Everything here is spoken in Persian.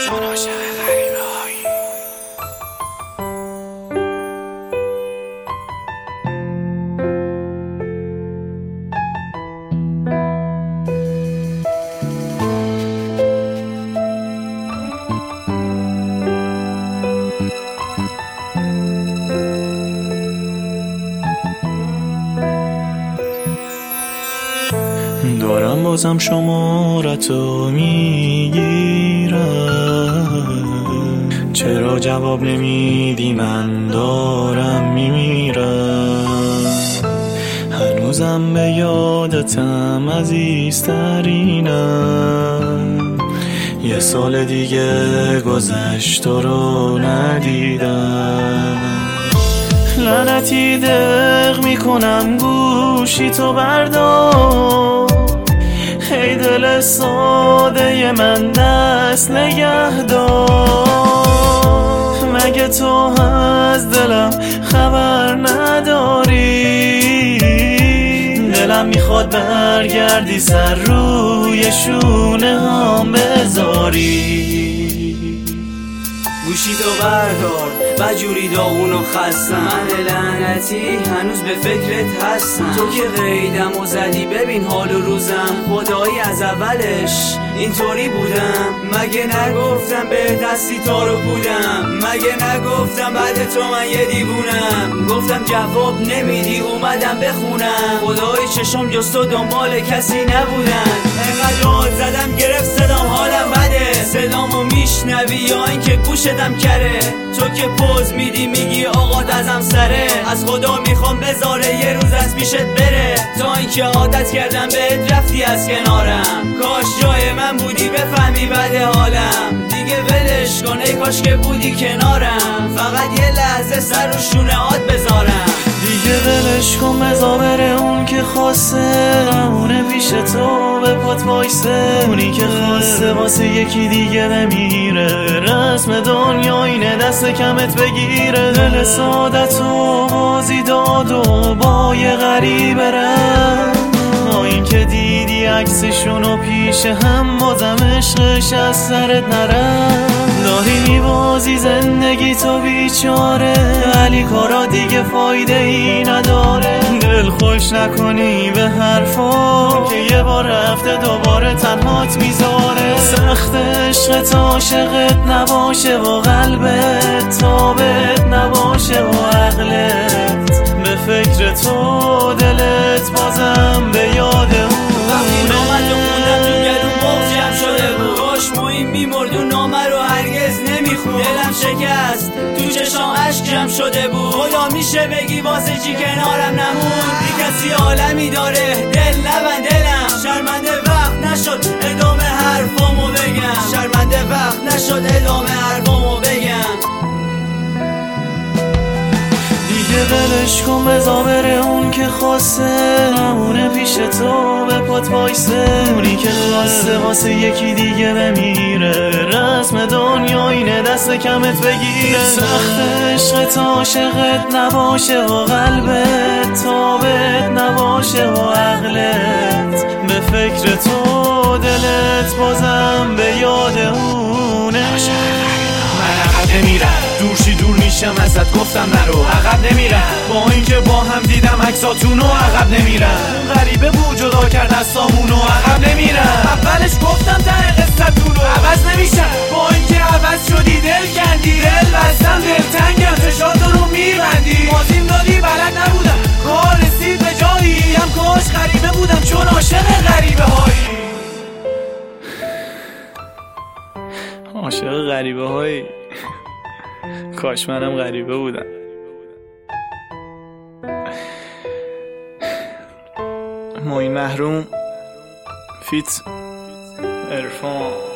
چون عاشق غریبه هایی. دارم بازم شمارتو میگیرم، چرا جواب نمیدی؟ من دارم میمیرم. هنوزم به یادتم عزیزترینم، یه سال دیگه گذشت تو رو ندیدم. لعنتی دق میکنم گوشی تو بردار، ای دل ساده من دست نگه دار. مگه تو از دلم خبر نداری؟ دلم میخواد برگردی سر روی شونه هم بذاری. گوشی تو بردار بجوری داغون و خستم، من لعنتی هنوز به فکرت هستم. تو که قیدم و زدی ببین حال و روزم، خدایی از اولش اینطوری بودم. مگه نگفتم به دستی تا رو بودم؟ مگه نگفتم بعد تو من یه دیوونم؟ گفتم جواب نمیدی اومدم بخونم، خدایی چشم جز تو دنبال کسی نبودن. انقدر داد زدم گرفت صدام حالم بده، صدامو میشنوی یا اینکه گوشتم کره؟ تو که پوز میدی میگی آقا ازم سره، از خدا میخوام بذاره یه روز از پیشت بره. تا اینکه عادت کردم بهت رفتی از کنارم، کاش جای من بودی بفهمی بعد حالم. دیگه ولش کن ای کاش که بودی کنارم، فقط یه لحظه سر رو شونه هات بذارم. دیگه ولش کن بذار بره اون که خواسته، همونه پیش تو به پات وایسه. اونی که خواسته واسه یکی دیگه بمیره، رسم دنیا اینه دست کمت بگیره. دل سادت و بازی داد و با یه غریبه رم، این که دیدی عکسشونو پیش هم بازم عشقش از سرت نرم. داری میبازی زندگی تو بیچاره، ولی کارا دیگه فایده ای نداره. دل خوش نکنی به حرفا که یه بار رفته دوباره تنهات میذاره. سخت عشقت عاشقت نباشه و قلبت تابت نباشه و عقلت به فکر تو، دلت بازم به یاد اون. وقتی نامت رو خوندم تو گلوم بغضم شده بود، کاش مویم میمرد و نامه رو هرگز نمیخون. دلم شکست تو چشام اشک جمع شده بود، خدا میشه بگی واسه چی کنارم نمون؟ بی کسی عالمی داره دل نبند دلم، شرمنده وقت نشد ادامه حرفامو بگم، شرمنده وقت نشد ادامه حرفامو بگم. دیگه ولش کن بذار بره اون که خواسته، همونه پیش تو به پات وایسه. اونی که خواسته واسه یکی دیگه بمیره، رسم دنیا اینه دست کمت بگیره. سخت عشقت عاشقت نباشه و قلبت تابت نباشه و عقلت به فکر تو، دلت بازم به یاد اونه. من عقب نمیرم، دورشی دور میشم ازت، گفتم نرو عقب نمیرم. با اینکه با هم دیدم عکساتونو عقب نمیرم. غریبه بود جدا کرد دستامونو عقب نمیرم. اولش گفتم ته قصتونو عوض نمیشم، با اینکه عوض شدی دل کندی. دل بستم دلتنگم چشاتو رو میبندی، بازیم دادی بلد نبودم کار رسید به جایی. هم کاش غریبه بودم چون عاشق غریبه هایی. عاشق غریبه هایی، کاش منم غریبه بودم. معین محروم فیت عرفان.